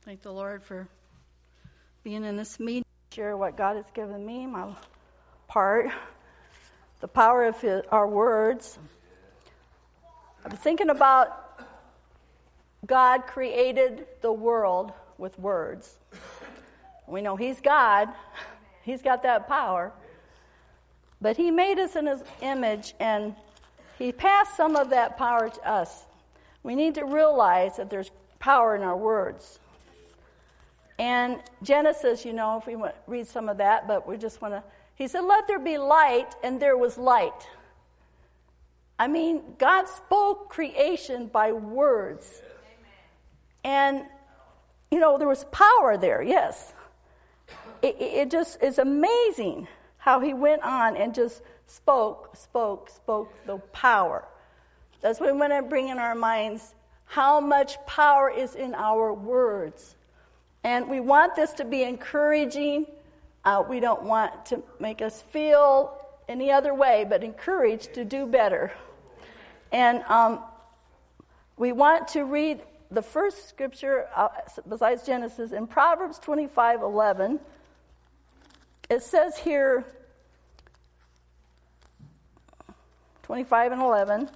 Thank the Lord for being in this meeting. Share what God has given me, my part, the power of our words. I was thinking about God created the world with words. We know He's God. He's got that power. But He made us in His image, and He passed some of that power to us. We need to realize that there's power in our words. And Genesis, if we want to read some of that, but we just want to, He said, let there be light, and there was light. I mean, God spoke creation by words. And, there was power there, yes. It just is amazing how He went on and just spoke the power. That's what we want to bring in our minds, how much power is in our words. And we want this to be encouraging. We don't want to make us feel any other way, but encouraged to do better. And we want to read the first scripture, besides Genesis, in Proverbs 25:11. It says here, 25:11,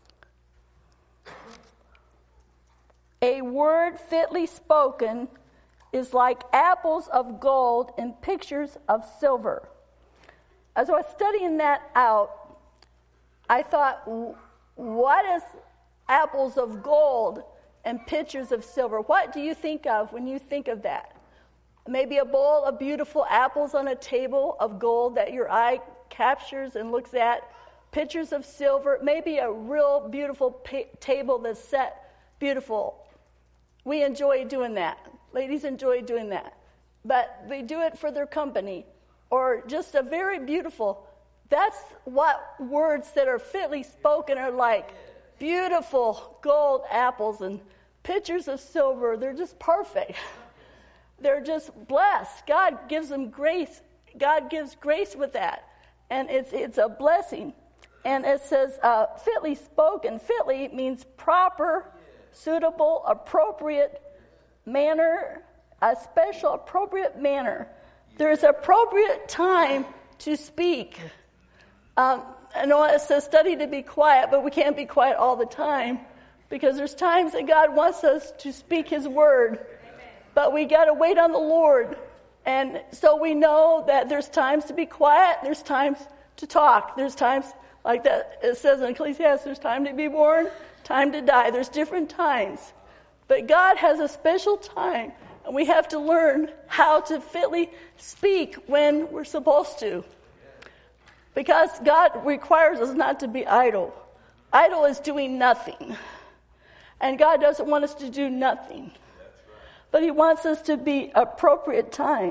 a word fitly spoken is like apples of gold in pictures of silver. As I was studying that out, I thought, what is apples of gold and pictures of silver? What do you think of when you think of that? Maybe a bowl of beautiful apples on a table of gold that your eye captures and looks at. Pictures of silver. Maybe a real beautiful table that's set beautiful. We enjoy doing that. Ladies enjoy doing that. But they do it for their company. Or just a very beautiful. That's what words that are fitly spoken are like. Beautiful gold apples and pictures of silver. They're just perfect. They're just blessed. God gives them grace. God gives grace with that. And it's a blessing. And it says fitly spoken. Fitly means proper, suitable, appropriate manner, a special appropriate manner. There's appropriate time to speak. I know it says study to be quiet, but we can't be quiet all the time because there's times that God wants us to speak His word, but we got to wait on the Lord. And so we know that there's times to be quiet, there's times to talk, there's times like that. It says in Ecclesiastes, there's time to be born, time to die. There's different times. But God has a special time, and we have to learn how to fitly speak when we're supposed to. Because God requires us not to be idle. Idle is doing nothing. And God doesn't want us to do nothing. But He wants us to be appropriate time.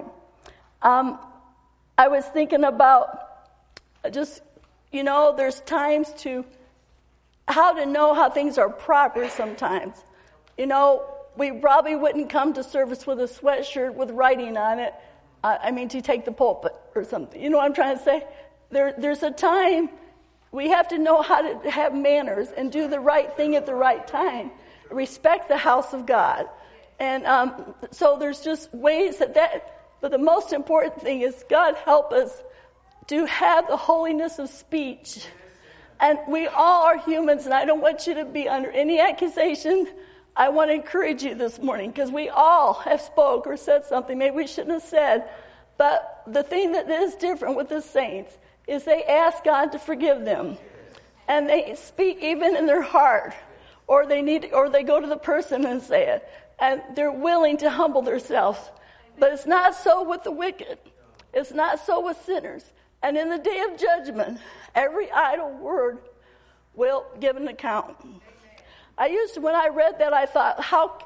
I was thinking about just, there's times to how to know how things are proper sometimes. We probably wouldn't come to service with a sweatshirt with writing on it. To take the pulpit or something. You know what I'm trying to say? There's a time we have to know how to have manners and do the right thing at the right time. Respect the house of God. And so there's just ways but the most important thing is God help us to have the holiness of speech. And we all are humans, and I don't want you to be under any accusation. I want to encourage you this morning because we all have spoke or said something maybe we shouldn't have said. But the thing that is different with the saints is they ask God to forgive them. And they speak even in their heart. Or they go to the person and say it. And they're willing to humble themselves. But it's not so with the wicked. It's not so with sinners. And in the day of judgment, every idle word will give an account. When I read that, I thought, how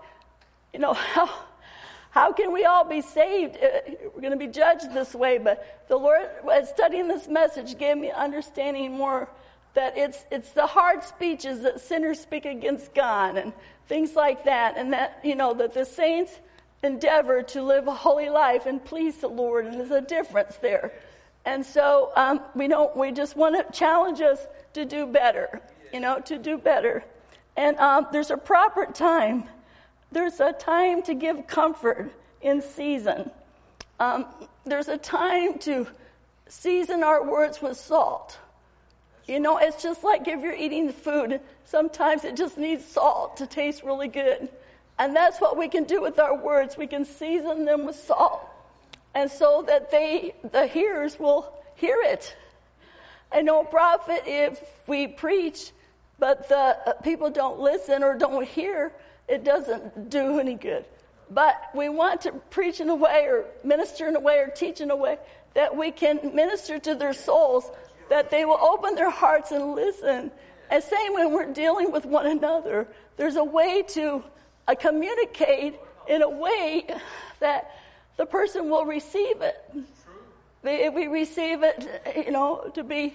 can we all be saved? We're going to be judged this way. But the Lord, as studying this message, gave me understanding more that it's the hard speeches that sinners speak against God and things like that. And that, that the saints endeavor to live a holy life and please the Lord. And there's a difference there. And so we just want to challenge us to do better, to do better. And there's a proper time there's a time to give comfort in season. There's a time to season our words with salt. It's just like if you're eating food, sometimes it just needs salt to taste really good. And that's what we can do with our words. We can season them with salt. And so that the hearers will hear it. I know a prophet, if we preach, but the people don't listen or don't hear, it doesn't do any good. But we want to preach in a way or minister in a way or teach in a way that we can minister to their souls, that they will open their hearts and listen. And same when we're dealing with one another, there's a way to communicate in a way that the person will receive it. If we receive it, to be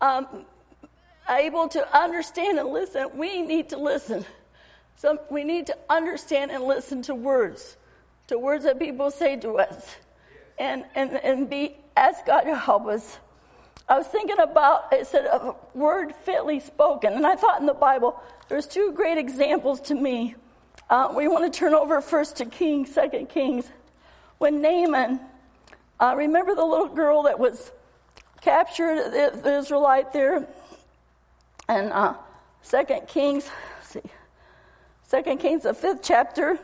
able to understand and listen, we need to listen. So we need to understand and listen to words that people say to us, and ask God to help us. I was thinking about, it said a word fitly spoken, and I thought in the Bible there's two great examples to me. We want to turn over first to Kings, 2 Kings. When Naaman, remember the little girl that was captured, the Israelite there, and 2 Kings, the 5th chapter,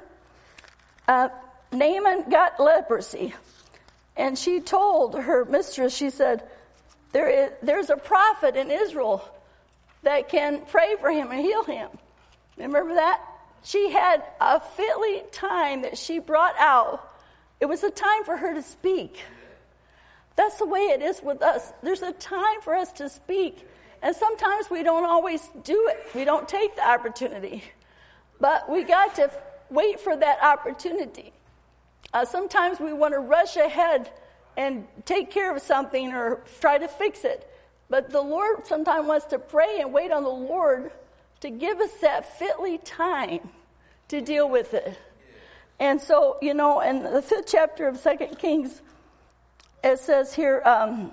Naaman got leprosy. And she told her mistress, she said, there's a prophet in Israel that can pray for him and heal him. Remember that? She had a fitly time that she brought out. It was a time for her to speak. That's the way it is with us. There's a time for us to speak. And sometimes we don't always do it. We don't take the opportunity. But we got to wait for that opportunity. Sometimes we want to rush ahead and take care of something or try to fix it. But the Lord sometimes wants to pray and wait on the Lord to give us that fitly time to deal with it. And so, in the 5th chapter of 2 Kings, it says here,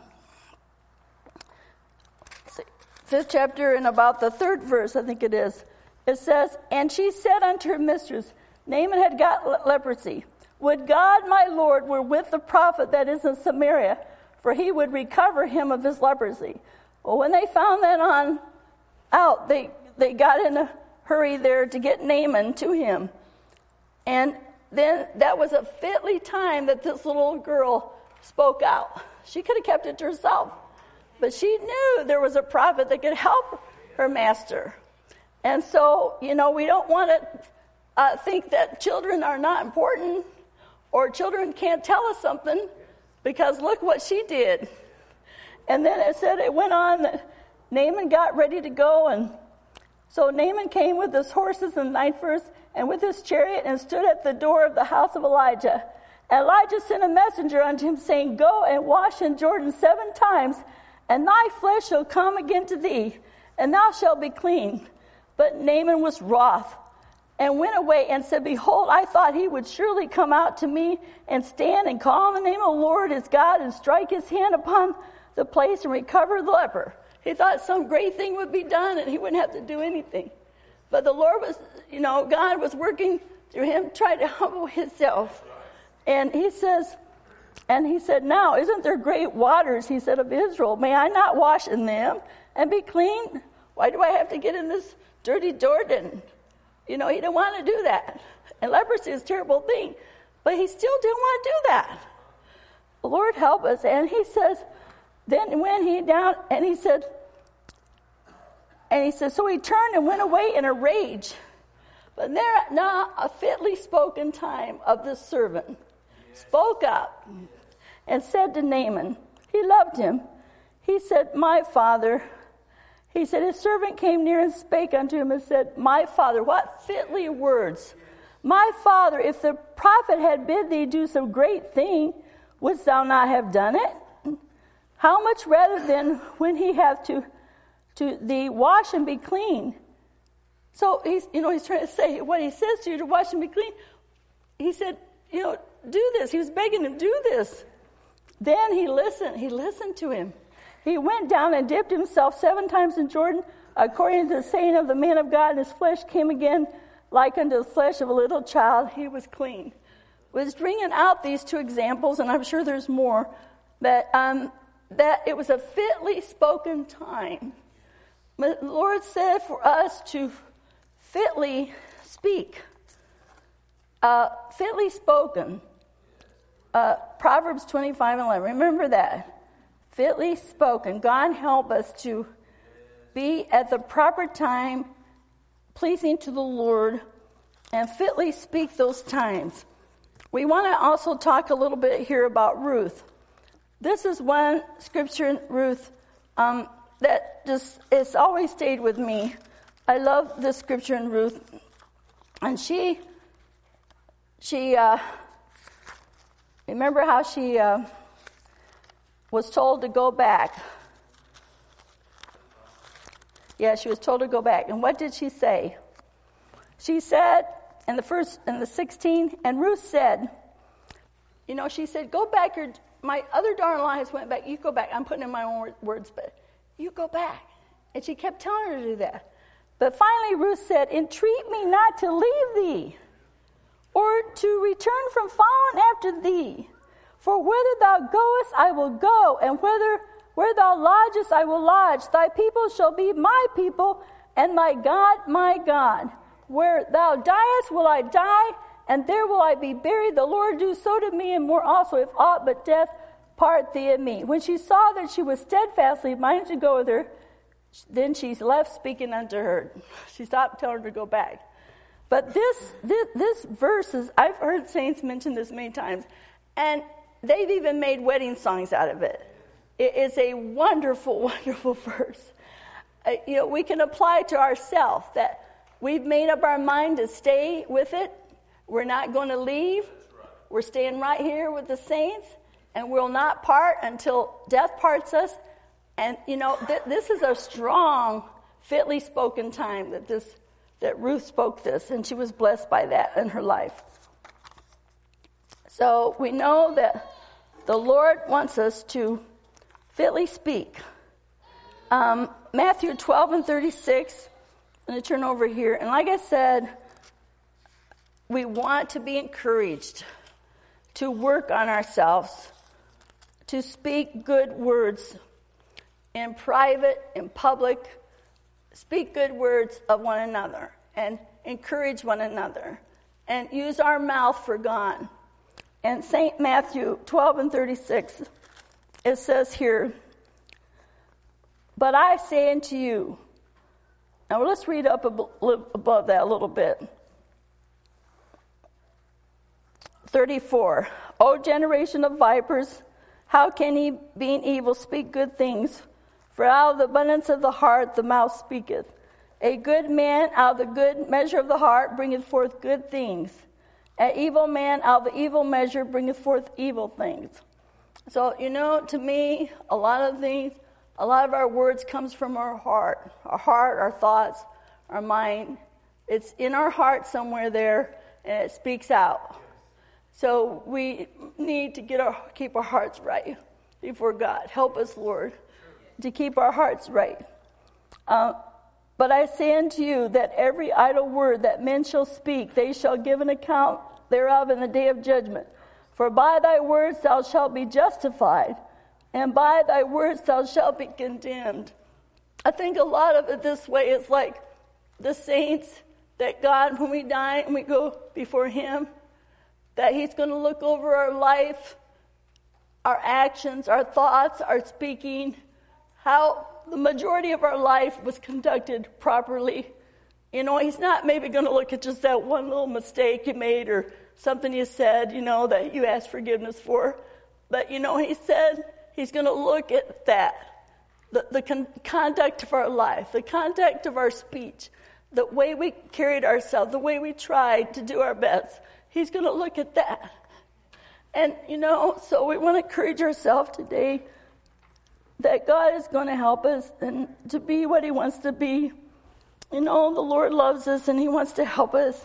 5th chapter and about the 3rd verse, I think it is. It says, and she said unto her mistress, Naaman had got leprosy. Would God, my Lord, were with the prophet that is in Samaria, for he would recover him of his leprosy. Well, when they found that out, they got in a hurry there to get Naaman to him. And then that was a fitly time that this little girl spoke out. She could have kept it to herself, but she knew there was a prophet that could help her master. And so, we don't want to think that children are not important or children can't tell us something, because look what she did. And then it said it went on that Naaman got ready to go, and so Naaman came with his horses in the 9th verse and with his chariot and stood at the door of the house of Elijah. And Elijah sent a messenger unto him, saying, Go and wash in Jordan 7 times, and thy flesh shall come again to thee, and thou shalt be clean. But Naaman was wroth, and went away and said, Behold, I thought he would surely come out to me and stand and call on the name of the Lord his God and strike his hand upon the place and recover the leper. He thought some great thing would be done and he wouldn't have to do anything. But the Lord was, God was working through him, trying to humble himself. And he said, now, isn't there great waters, he said, of Israel? May I not wash in them and be clean? Why do I have to get in this dirty Jordan? He didn't want to do that. And leprosy is a terrible thing. But he still didn't want to do that. The Lord help us. And he says, then when he down, and he said, so he turned and went away in a rage. But there now a fitly spoken time of this servant spoke up and said to Naaman, he loved him. He said, my father. He said, his servant came near and spake unto him and said, my father. What fitly words. My father, if the prophet had bid thee do some great thing, wouldst thou not have done it? How much rather then when he hath to thee wash and be clean? So he's trying to say what he says to you to wash and be clean. He said, do this. He was begging him, do this. Then he listened to him. He went down and dipped himself 7 times in Jordan, according to the saying of the man of God, and his flesh came again like unto the flesh of a little child, he was clean. Was bringing out these two examples, and I'm sure there's more, that it was a fitly spoken time. But the Lord said for us to fitly speak. Fitly spoken. Proverbs 25:11. Remember that. Fitly spoken. God help us to be at the proper time, pleasing to the Lord, and fitly speak those times. We want to also talk a little bit here about Ruth. This is one scripture in Ruth that just, it's always stayed with me. I love this scripture in Ruth. And she remember how she was told to go back. Yeah, she was told to go back. And what did she say? She said in the 16, and Ruth said, she said, go back. My other daughter-in-law has went back. You go back. I'm putting in my own words, but you go back. And she kept telling her to do that. But finally Ruth said, entreat me not to leave thee, or to return from following after thee. For whither thou goest, I will go, and where thou lodgest, I will lodge. Thy people shall be my people, and thy God my God. Where thou diest will I die, and there will I be buried. The Lord do so to me, and more also, if aught but death part thee and me. When she saw that she was steadfastly minded to go with her, then she left speaking unto her. She stopped telling her to go back. But this verse is, I've heard saints mention this many times, and they've even made wedding songs out of it. It is a wonderful, wonderful verse. We can apply it to ourselves, that we've made up our mind to stay with it. We're not going to leave. We're staying right here with the saints, and we'll not part until death parts us. And, this is a strong, fitly spoken time that Ruth spoke this, and she was blessed by that in her life. So we know that the Lord wants us to fitly speak. Matthew 12:36. I'm going to turn over here. And like I said, we want to be encouraged to work on ourselves, to speak good words in private, in public, speak good words of one another and encourage one another and use our mouth for God. And St. Matthew 12:36, it says here, but I say unto you. Now let's read up above that a little bit. 34, O generation of vipers, how can ye, being evil, speak good things? For out of the abundance of the heart the mouth speaketh. A good man out of the good measure of the heart bringeth forth good things. An evil man out of the evil measure bringeth forth evil things. So, to me, a lot of our words comes from our heart, our thoughts, our mind. It's in our heart somewhere there, and it speaks out. So we need to keep our hearts right before God. Help us, Lord, to keep our hearts right. But I say unto you that every idle word that men shall speak, they shall give an account thereof in the day of judgment. For by thy words thou shalt be justified, and by thy words thou shalt be condemned. I think a lot of it this way is like the saints, that God, when we die and we go before him, that he's going to look over our life, our actions, our thoughts, our speaking, how the majority of our life was conducted properly. He's not maybe going to look at just that one little mistake you made or something you said, that you asked forgiveness for. But, he said he's going to look at that, the conduct of our life, the conduct of our speech, the way we carried ourselves, the way we tried to do our best. He's going to look at that. And, so we want to encourage ourselves today that God is going to help us and to be what he wants to be. The Lord loves us and he wants to help us.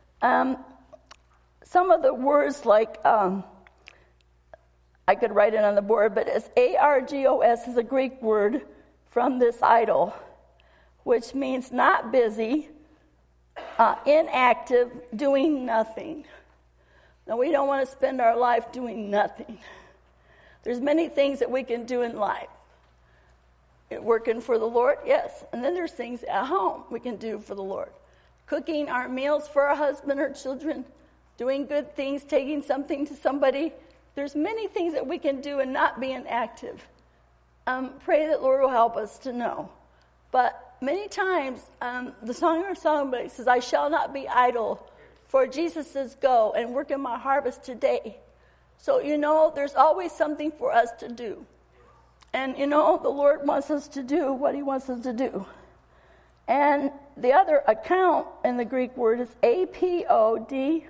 Some of the words like, I could write it on the board, but it's argos is a Greek word from this idol, which means not busy, inactive, doing nothing. Now, we don't want to spend our life doing nothing. There's many things that we can do in life. Working for the Lord, yes. And then there's things at home we can do for the Lord. Cooking our meals for our husband or children, doing good things, taking something to somebody. There's many things that we can do and not be inactive. Pray that Lord will help us to know. But many times, the songwriter says, I shall not be idle, for Jesus says, go and work in my harvest today. So, there's always something for us to do. And, the Lord wants us to do what he wants us to do. And the other account in the Greek word is apodiomi.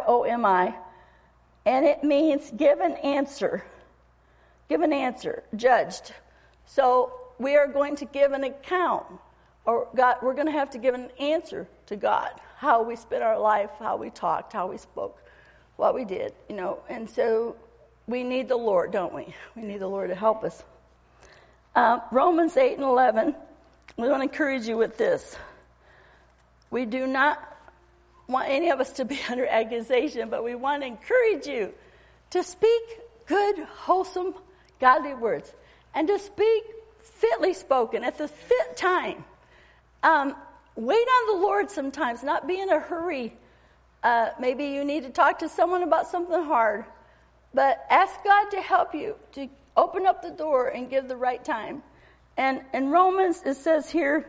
And it means give an answer. Give an answer, judged. So we are going to give an account. Or God, we're going to have to give an answer to God. How we spent our life, how we talked, how we spoke, what we did, And so we need the Lord, don't we? We need the Lord to help us. Romans 8 and 11, we want to encourage you with this. We do not want any of us to be under accusation, but we want to encourage you to speak good, wholesome, godly words, and to speak fitly spoken at the fit time. Wait on the Lord sometimes, not be in a hurry. Maybe you need to talk to someone about something hard, but ask God to help you to open up the door and give the right time. And in Romans, it says here,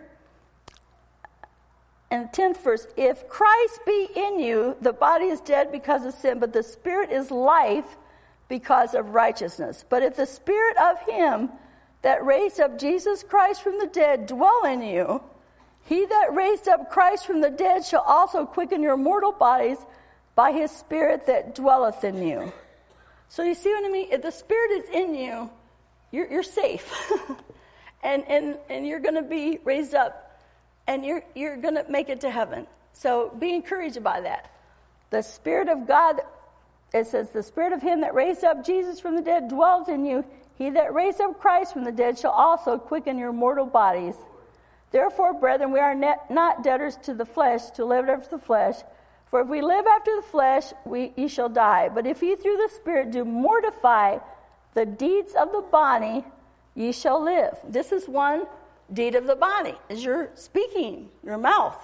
in the 10th verse, if Christ be in you, the body is dead because of sin, but the spirit is life because of righteousness. But if the spirit of him that raised up Jesus Christ from the dead dwell in you, he that raised up Christ from the dead shall also quicken your mortal bodies by his spirit that dwelleth in you. So you see what I mean? If the Spirit is in you, you're safe. and you're going to be raised up. And you're going to make it to heaven. So be encouraged by that. The Spirit of God, it says, the Spirit of him that raised up Jesus from the dead dwells in you. He that raised up Christ from the dead shall also quicken your mortal bodies. Therefore, brethren, we are not debtors to the flesh, to live after the flesh. For if we live after the flesh, ye shall die. But if ye through the Spirit do mortify the deeds of the body, ye shall live. This is one deed of the body, is your speaking, your mouth.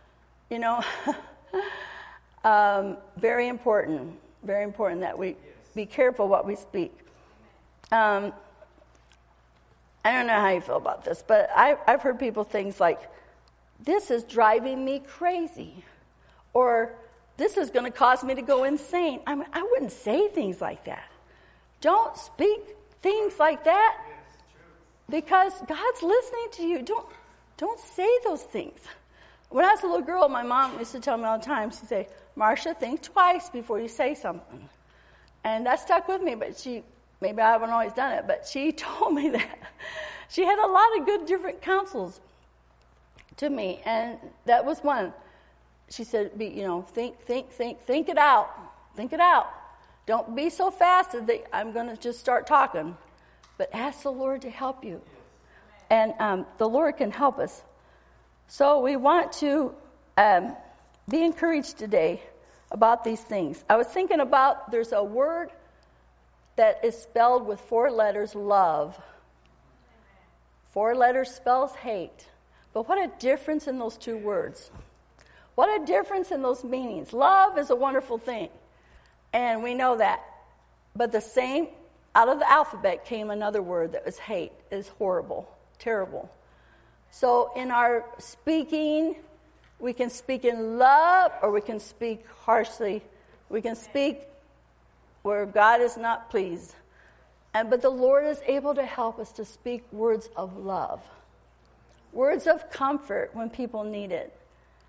Very important that we be careful what we speak. I don't know how you feel about this, but I've heard people things like, this is driving me crazy. Or, this is going to cause me to go insane. I wouldn't say things like that. Don't speak things like that, because God's listening to you. Don't say those things. When I was a little girl, my mom used to tell me all the time, she'd say, Marcia, think twice before you say something. And that stuck with me, but maybe I haven't always done it, but she told me that. She had a lot of good different counsels to me, and that was one. She said, think it out. Think it out. Don't be so fast that I'm going to just start talking. But ask the Lord to help you. And the Lord can help us. So we want to be encouraged today about these things. I was thinking about, there's a word that is spelled with 4 letters, love. 4 letters spells hate. But what a difference in those 2 words. What a difference in those meanings. Love is a wonderful thing, and we know that. But the same, out of the alphabet came another word that was hate, is horrible, terrible. So in our speaking, we can speak in love, or we can speak harshly. We can speak where God is not pleased. But the Lord is able to help us to speak words of love, words of comfort when people need it.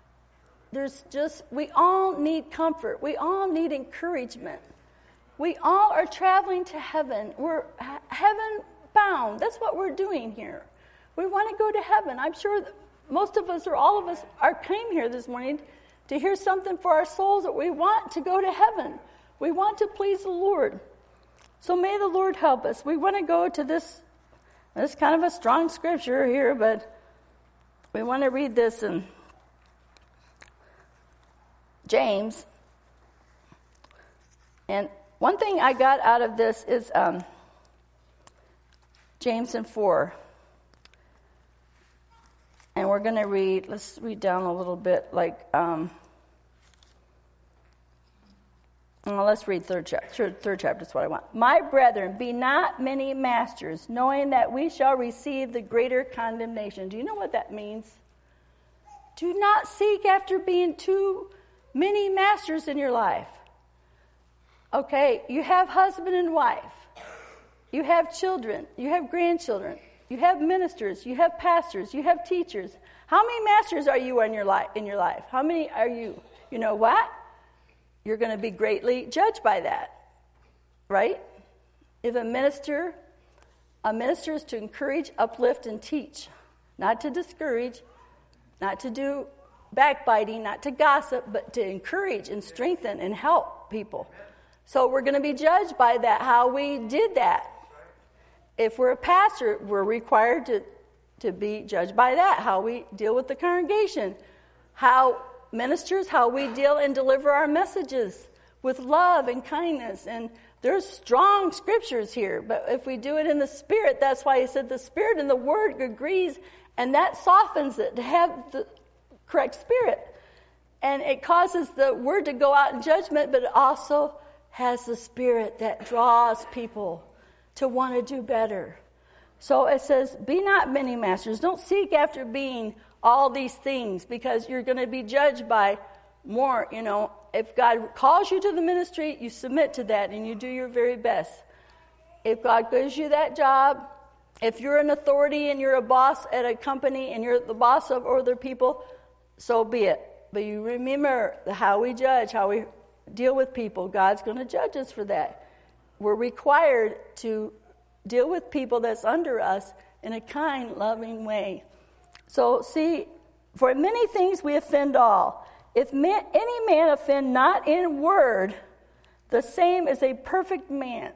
We all need comfort. We all need encouragement. We all are traveling to heaven. We're heaven bound. That's what we're doing here. We want to go to heaven. I'm sure that most of us, or all of us, came here this morning to hear something for our souls, that we want to go to heaven. We want to please the Lord. So may the Lord help us. We want to go to this kind of a strong scripture here, but we want to read this in James. And one thing I got out of this is James 4. And we're going to let's read down a little bit, let's read third chapter. That's what I want. My brethren, be not many masters, knowing that we shall receive the greater condemnation. Do you know what that means? Do not seek after being too many masters in your life. Okay, you have husband and wife. You have children. You have grandchildren. You have ministers. You have pastors. You have teachers. How many masters are you in your life? How many are you? You know what? You're going to be greatly judged by that, right? If a minister is to encourage, uplift, and teach, not to discourage, not to do backbiting, not to gossip, but to encourage and strengthen and help people. So we're going to be judged by that, how we did that. If we're a pastor, we're required to be judged by that, how we deal with the congregation, how ministers, how we deal and deliver our messages with love and kindness. And there's strong scriptures here, but if we do it in the Spirit, that's why he said the Spirit and the Word agrees, and that softens it to have the correct spirit. And it causes the Word to go out in judgment, but it also has the Spirit that draws people to want to do better. So it says, be not many masters. Don't seek after being all these things, because you're going to be judged by more. If God calls you to the ministry, you submit to that and you do your very best. If God gives you that job, if you're an authority and you're a boss at a company and you're the boss of other people, so be it. But you remember how we judge, how we deal with people. God's going to judge us for that. We're required to deal with people that's under us in a kind, loving way. So, see, for many things we offend all. If any man offend not in word, the same is a perfect man.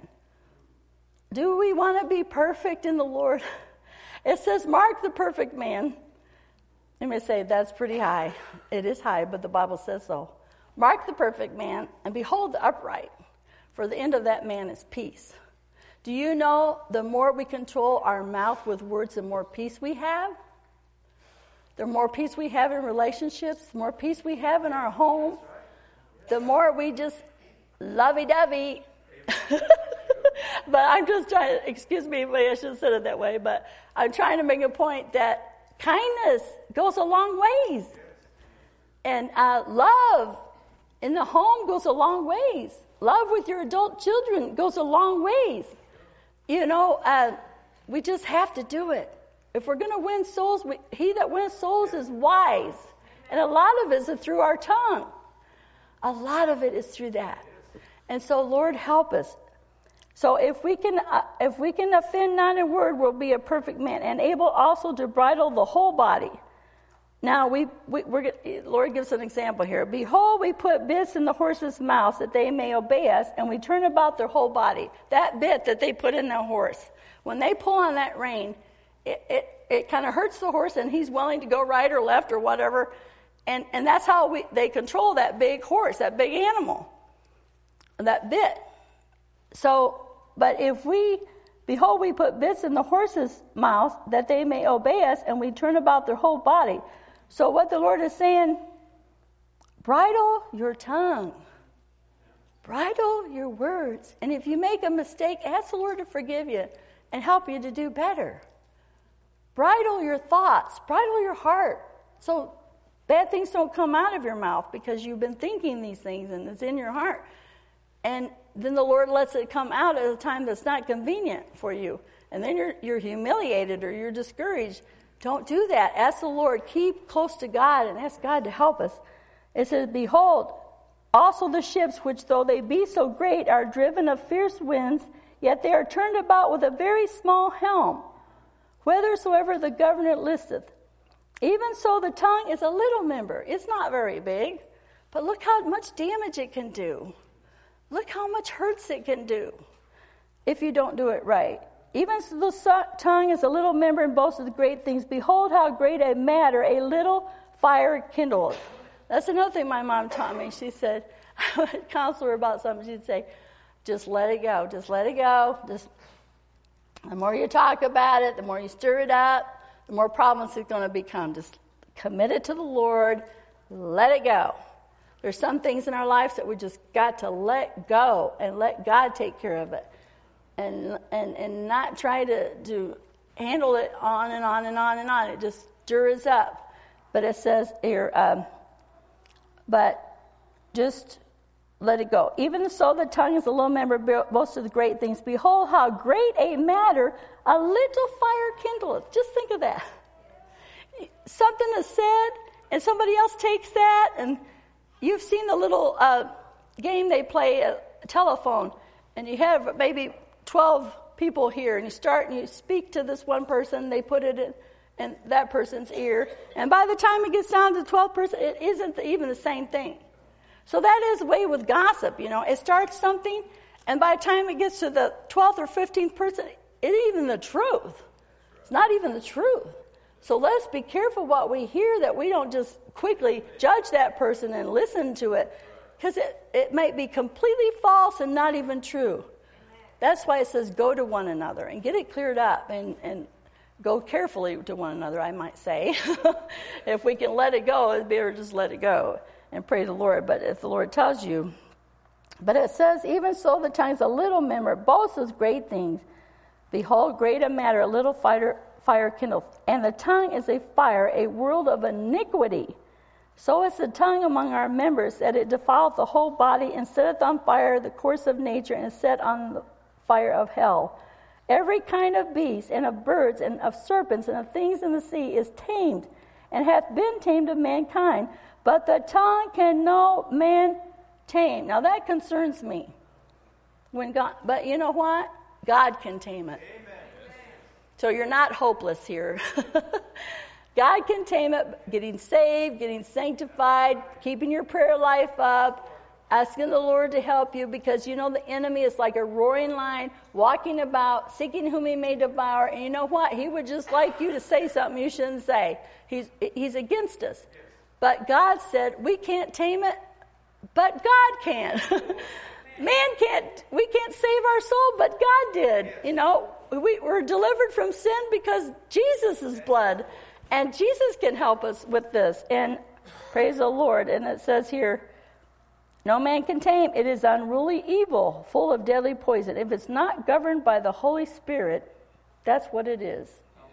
Do we want to be perfect in the Lord? It says, mark the perfect man. Let me say, that's pretty high. It is high, but the Bible says so. Mark the perfect man, and behold the upright, for the end of that man is peace. Do you know the more we control our mouth with words, the more peace we have? The more peace we have in relationships, the more peace we have in our home, the more we just lovey-dovey. But I'm just trying to, excuse me, maybe I should have said it that way, but I'm trying to make a point that kindness goes a long ways. And love in the home goes a long ways. Love with your adult children goes a long ways. We just have to do it. If we're going to win souls, he that wins souls is wise. And a lot of it is through our tongue. A lot of it is through that. And so, Lord, help us. So if we can offend not in word, we'll be a perfect man, and able also to bridle the whole body. Now, Lord gives an example here. Behold, we put bits in the horses' mouths that they may obey us, and we turn about their whole body. That bit that they put in the horse, when they pull on that rein, it kind of hurts the horse, and he's willing to go right or left or whatever. And that's how they control that big horse, that big animal, that bit. So, but if behold, we put bits in the horses' mouths that they may obey us, and we turn about their whole body. So what the Lord is saying, bridle your tongue. Bridle your words. And if you make a mistake, ask the Lord to forgive you and help you to do better. Bridle your thoughts. Bridle your heart. So bad things don't come out of your mouth because you've been thinking these things and it's in your heart. And then the Lord lets it come out at a time that's not convenient for you. And then you're humiliated or you're discouraged. Don't do that. Ask the Lord. Keep close to God and ask God to help us. It says, behold, also the ships, which though they be so great, are driven of fierce winds, yet they are turned about with a very small helm, whithersoever the governor listeth. Even so the tongue is a little member. It's not very big, but look how much damage it can do. Look how much hurts it can do if you don't do it right. Even so the tongue is a little member and boasts of great things. Behold how great a matter a little fire kindleth. That's another thing my mom taught me. She said, I would counsel her about something. She'd say, just let it go. Just let it go. The more you talk about it, the more you stir it up, the more problems it's going to become. Just commit it to the Lord. Let it go. There's some things in our lives that we just got to let go and let God take care of it. And not try to handle it on and on and on and on. It just stirs up. But it says here, but just let it go. Even so, the tongue is a little member, boasts of the great things. Behold, how great a matter a little fire kindleth. Just think of that. Something is said, and somebody else takes that, and you've seen the little game they play, a telephone, and you have maybe 12 people here, and you start and you speak to this one person, they put it in that person's ear, and by the time it gets down to the 12th person, it isn't even the same thing. So that is the way with gossip, It starts something, and by the time it gets to the 12th or 15th person, it ain't even the truth. It's not even the truth. So let's be careful what we hear, that we don't just quickly judge that person and listen to it, because it might be completely false and not even true. That's why it says go to one another and get it cleared up and go carefully to one another, I might say. If we can let it go, it'd be better just let it go and pray to the Lord. But if the Lord tells you, but it says, even so the tongue is a little member, boasts of great things. Behold, great a matter, a little fire kindled. And the tongue is a fire, a world of iniquity. So is the tongue among our members, that it defileth the whole body, and setteth on fire the course of nature, and is set on the fire of hell. Every kind of beast, and of birds, and of serpents, and of things in the sea is tamed, and hath been tamed of mankind. But the tongue can no man tame. Now that concerns me. But you know what? God can tame it. Amen. So you're not hopeless here. God can tame it, getting saved, getting sanctified, keeping your prayer life up, asking the Lord to help you, because the enemy is like a roaring lion, walking about, seeking whom he may devour. And you know what? He would just like you to say something you shouldn't say. He's against us. But God said, we can't tame it, but God can. Man can't, we can't save our soul, but God did. We were delivered from sin because Jesus' blood. And Jesus can help us with this. And praise the Lord. And it says here, no man can tame. It is unruly evil, full of deadly poison. If it's not governed by the Holy Spirit, that's what it is.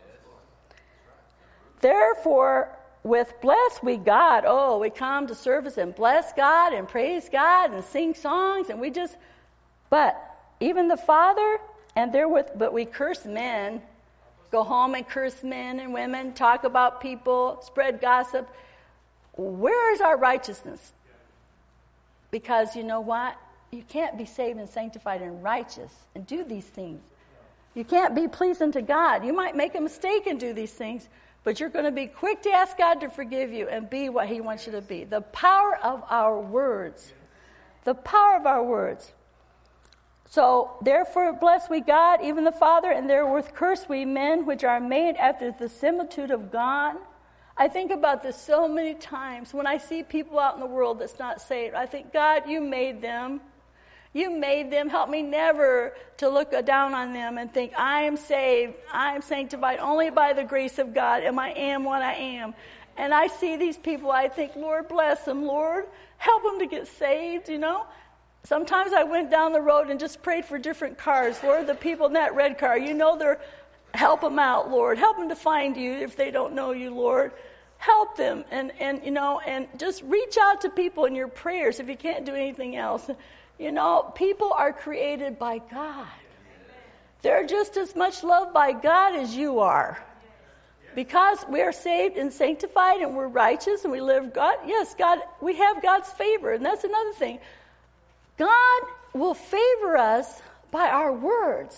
Therefore, with bless we God. Oh, we come to service and bless God and praise God and sing songs, and but even the Father, and but we curse men, go home and curse men and women, talk about people, spread gossip. Where is our righteousness? Because you know what? You can't be saved and sanctified and righteous and do these things. You can't be pleasing to God. You might make a mistake and do these things, but you're going to be quick to ask God to forgive you and be what he wants you to be. The power of our words. The power of our words. So, therefore bless we God, even the Father, and therewith curse we men, which are made after the similitude of God. I think about this so many times. When I see people out in the world that's not saved, I think, God, you made them. You made them. Help me never to look down on them and think, I am saved, I am sanctified only by the grace of God, and I am what I am. And I see these people, I think, Lord, bless them, Lord. Help them to get saved, Sometimes I went down the road and just prayed for different cars. Lord, the people in that red car, help them out, Lord. Help them to find you if they don't know you, Lord. Help them. And just reach out to people in your prayers if you can't do anything else. People are created by God. They're just as much loved by God as you are. Because we are saved and sanctified and we're righteous and we live God. Yes, God, we have God's favor. And that's another thing. God will favor us by our words.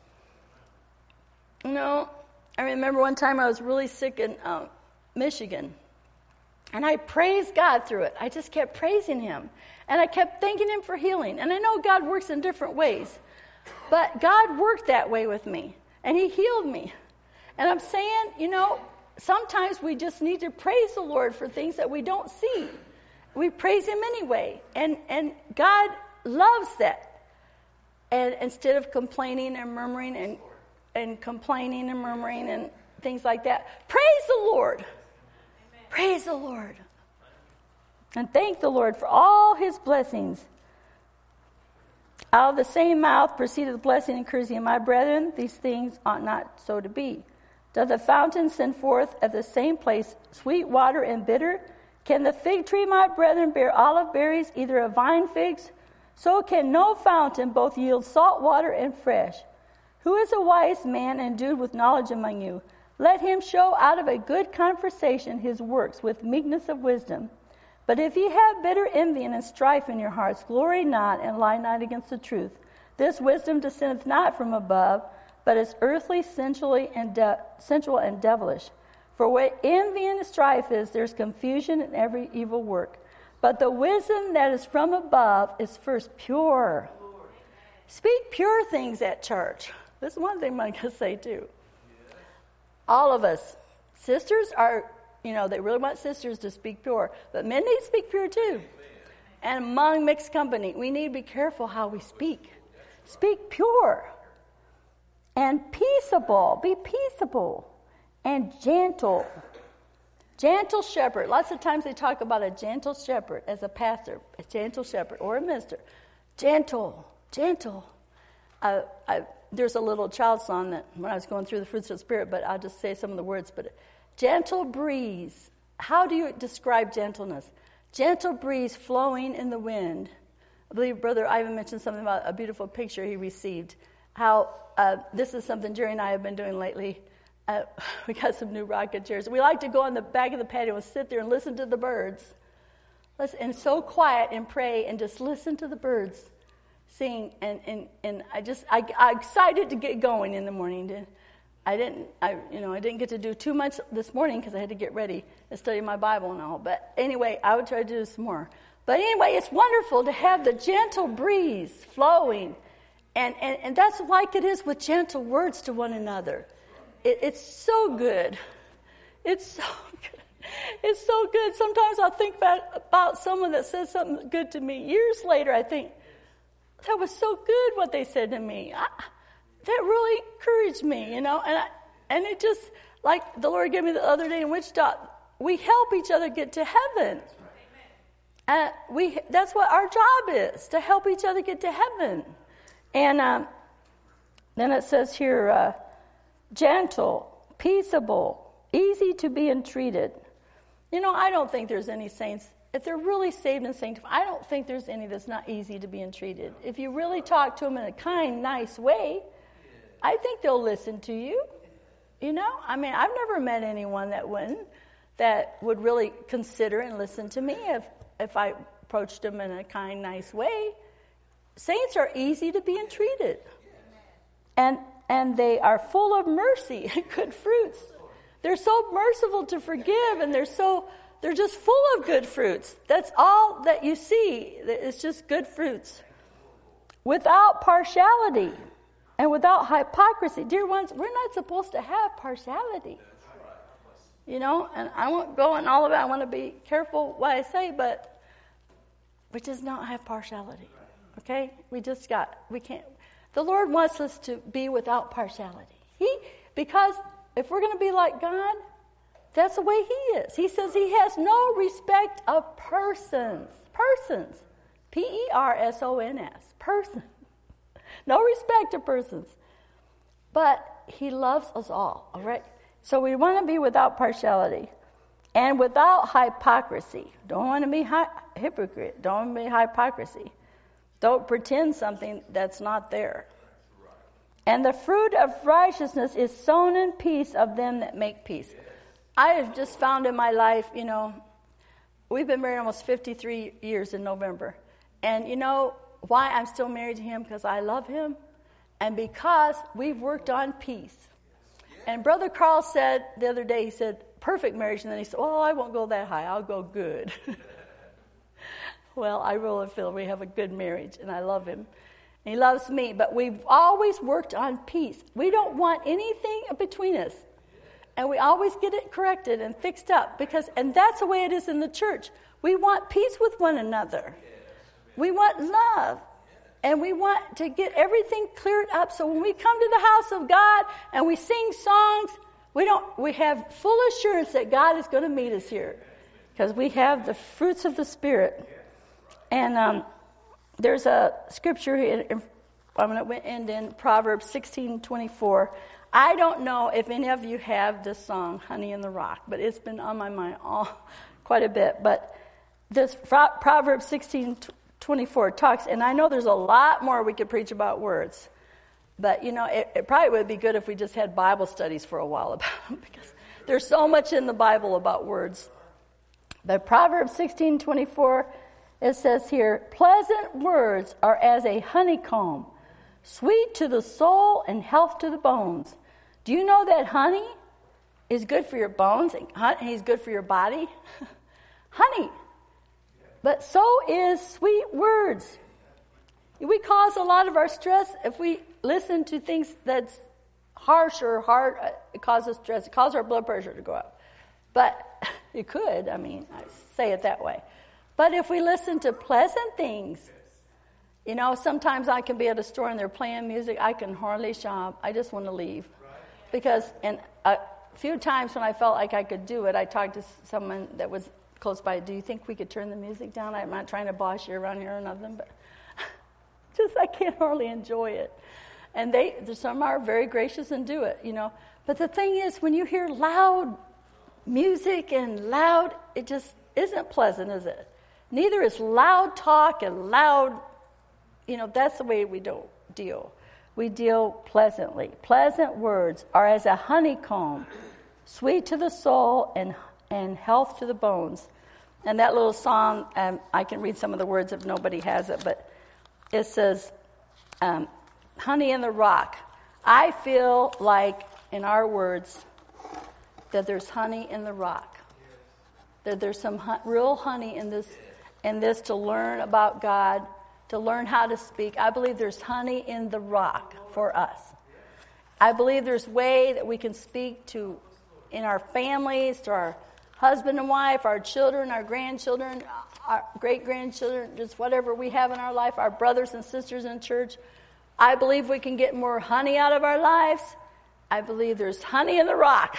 I remember one time I was really sick in Michigan. And I praised God through it. I just kept praising him. And I kept thanking him for healing. And I know God works in different ways. But God worked that way with me. And he healed me. And I'm saying, sometimes we just need to praise the Lord for things that we don't see. we praise him anyway. And God loves that. And instead of complaining and murmuring and complaining and murmuring and things like that, praise the Lord. Amen. Praise the Lord. And thank the Lord for all his blessings. Out of the same mouth proceeded the blessing and cursing. My brethren, these things ought not so to be. Does the fountain send forth at the same place sweet water and bitter? Can the fig tree, my brethren, bear olive berries, either of vine figs? So can no fountain both yield salt water and fresh. Who is a wise man endued with knowledge among you? Let him show out of a good conversation his works with meekness of wisdom. But if ye have bitter envy and strife in your hearts, glory not and lie not against the truth. This wisdom descendeth not from above, but is earthly, sensual, and devilish. For where envy and strife is, there's confusion in every evil work. But the wisdom that is from above is first pure. Speak pure things at church. This is one thing I'm going to say too. All of us, sisters are, they really want sisters to speak pure. But men need to speak pure too. And among mixed company, we need to be careful how we speak. Speak pure. And peaceable. Be peaceable. And gentle. Gentle shepherd. Lots of times they talk about a gentle shepherd as a pastor, a gentle shepherd, or a minister. Gentle. There's a little child song that when I was going through the fruits of the Spirit, but I'll just say some of the words. But gentle breeze. How do you describe gentleness? Gentle breeze flowing in the wind. I believe Brother Ivan mentioned something about a beautiful picture he received. How this is something Jerry and I have been doing lately. We got some new rocket chairs. We like to go on the back of the patio and sit there and listen to the birds. And so quiet and pray and just listen to the birds sing. And I'm excited to get going in the morning. I didn't get to do too much this morning because I had to get ready and study my Bible and all. But anyway, I would try to do some more. But anyway, it's wonderful to have the gentle breeze flowing. And that's like it is with gentle words to one another. It's so good. It's so good. It's so good. Sometimes I think about someone that says something good to me. Years later, I think, that was so good what they said to me. That really encouraged me, And it just, like the Lord gave me the other day in Wichita, we help each other get to heaven. And that's what our job is, to help each other get to heaven. And then it says here, gentle, peaceable, easy to be entreated. I don't think there's any saints, if they're really saved and sanctified, I don't think there's any that's not easy to be entreated. If you really talk to them in a kind, nice way, I think they'll listen to you. I've never met anyone that would really consider and listen to me if I approached them in a kind, nice way. Saints are easy to be entreated. And they are full of mercy and good fruits. They're so merciful to forgive, and they're just full of good fruits. That's all that you see. It's just good fruits. Without partiality and without hypocrisy. Dear ones, we're not supposed to have partiality. And I won't go in all of it. I want to be careful what I say, but we just don't have partiality. Okay? We can't. The Lord wants us to be without partiality. Because if we're going to be like God, that's the way He is. He says He has no respect of persons. Persons. Persons. Person. No respect of persons. But He loves us all right? So we want to be without partiality. And without hypocrisy. Don't want to be hypocrite. Don't be hypocrisy. Don't pretend something that's not there. And the fruit of righteousness is sown in peace of them that make peace. I have just found in my life, we've been married almost 53 years in November. And why I'm still married to him? Because I love him. And because we've worked on peace. And Brother Carl said the other day, he said, perfect marriage. And then he said, I won't go that high. I'll go good. Well, I really feel we have a good marriage, and I love him. And he loves me, but we've always worked on peace. We don't want anything between us. And we always get it corrected and fixed up, and that's the way it is in the church. We want peace with one another. We want love. And we want to get everything cleared up. So when we come to the house of God and we sing songs, we have full assurance that God is going to meet us here. Because we have the fruits of the Spirit. And there's a scripture here, I'm going to end in Proverbs 16:24. I don't know if any of you have this song, Honey in the Rock, but it's been on my mind quite a bit. But this Proverbs 16:24 talks, and I know there's a lot more we could preach about words. But, it probably would be good if we just had Bible studies for a while about them, because there's so much in the Bible about words. But Proverbs 16:24, it says here, pleasant words are as a honeycomb, sweet to the soul and health to the bones. Do you know that honey is good for your bones and honey is good for your body? Honey. But so is sweet words. We cause a lot of our stress if we listen to things that's harsh or hard. It causes stress. It causes our blood pressure to go up. But it could. I say it that way. But if we listen to pleasant things, sometimes I can be at a store and they're playing music. I can hardly shop. I just want to leave. Because a few times when I felt like I could do it, I talked to someone that was close by. Do you think we could turn the music down? I'm not trying to boss you around here or nothing, but I can't hardly enjoy it. And some are very gracious and do it, But the thing is, when you hear loud music and loud, it just isn't pleasant, is it? Neither is loud talk and loud, that's the way we don't deal. We deal pleasantly. Pleasant words are as a honeycomb, sweet to the soul and health to the bones. And that little song, I can read some of the words if nobody has it, but it says, honey in the rock. I feel like, in our words, that there's honey in the rock. That there's some real honey in this to learn about God, to learn how to speak. I believe there's honey in the rock for us. I believe there's way that we can speak to in our families, to our husband and wife, our children, our grandchildren, our great-grandchildren, just whatever we have in our life, our brothers and sisters in church. I believe we can get more honey out of our lives. I believe there's honey in the rock.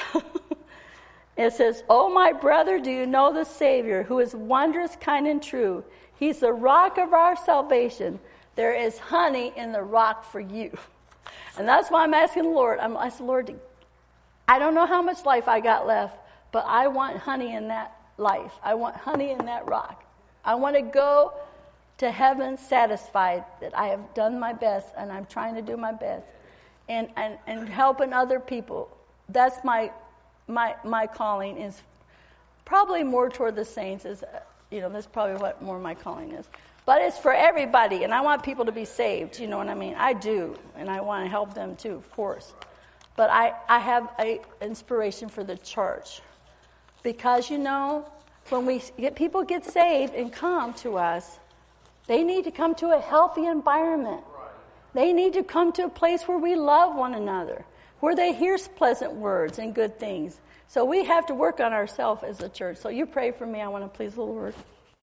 It says, oh, my brother, do you know the Savior, who is wondrous, kind, and true? He's the rock of our salvation. There is honey in the rock for you. And that's why I'm asking the Lord. I'm asking the Lord, I don't know how much life I got left, but I want honey in that life. I want honey in that rock. I want to go to heaven satisfied that I have done my best, and I'm trying to do my best, and helping other people. That's my calling, is probably more toward the saints. That's probably what more my calling is. But it's for everybody, and I want people to be saved. You know what I mean? I do, and I want to help them too, of course. But I have an inspiration for the church, because when people get saved and come to us, they need to come to a healthy environment. They need to come to a place where we love one another, where they hear pleasant words and good things. So we have to work on ourselves as a church. So you pray for me. I want to please the Lord.